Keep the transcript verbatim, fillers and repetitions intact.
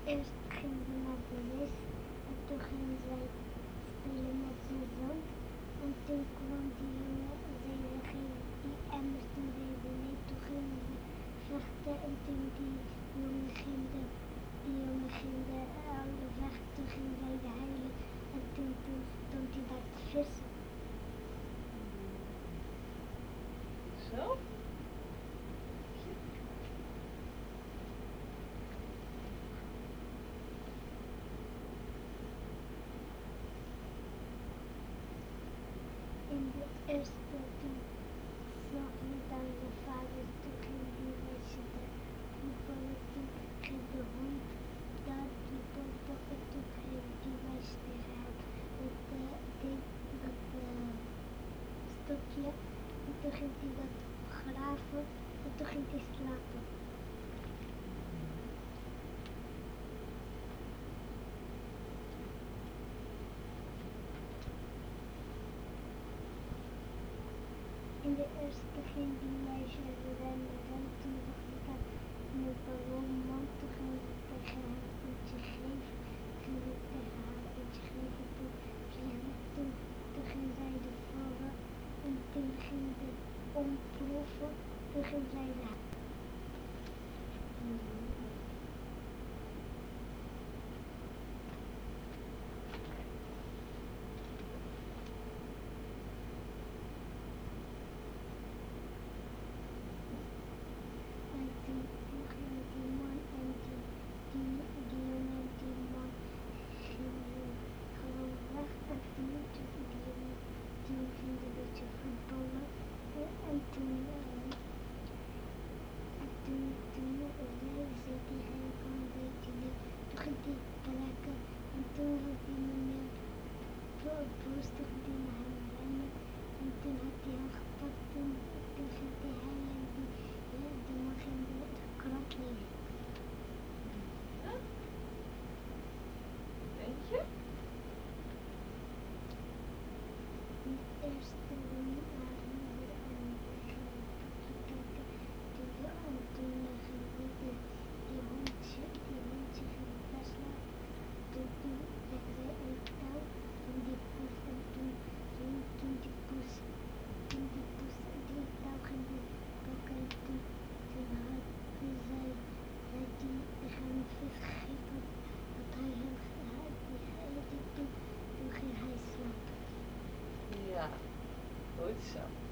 Eerst ging ze naar de wc en toen ging zij spelen met zijn zoon. En toen kwam die jongen, zeiden geen die emmers, toen zeiden ze nee, toen gingen ze vechten en toen die jongen ging de, die jongen ging de alle vechten, toen ging zij de huilen en toen, toen stond hij daar te vissen. Zo? In het eerste toen zag hij dan de vader, toen ging die meisje de voetballen, toen ging de hond daar die poppen en toen ging die meisje tegen hem met uh, dit, dat uh, stokje en toen ging hij dat graven en toen ging hij slapen. In de eerste ging die meisje rennen en toen zag ik haar in een ballonman, toen ging ze tegen hem eentje geven, ging ze tegen haar eentje geven, toen vliegde toen, toen ging zij de vallen en toen ging ze ontploffen, toen ging zij de En toen, toen ging die man en die, die, die jongen en die man gingen gewoon weg en toen toen die jongen, toen ging een beetje voetballen en, en toen, uh, en toen, toen zei ze tegen hem van weet je niet, toen ging hij trekken en toen was die meneer boos, toen ging hij naar hem rennen en toen had hij hem gepakt en toen ging hij huilen en die, ja, die man ging de krant lezen. Ja? Denk je? Het eerste waren moeder en wij gingen een boekje kijken. Toen, en toen uh, ging die, de, die hondje, die hondje ging best laat. Toen, toen legde zij een touw en die poes en toen, toen, toen die poes, toen die poes die touw ging pakken en toen, toen had zij, zei die tegen hem vis gegeven dat hij hem had die gegeten. Toen, toen ging hij slapen. Ja, goed zo.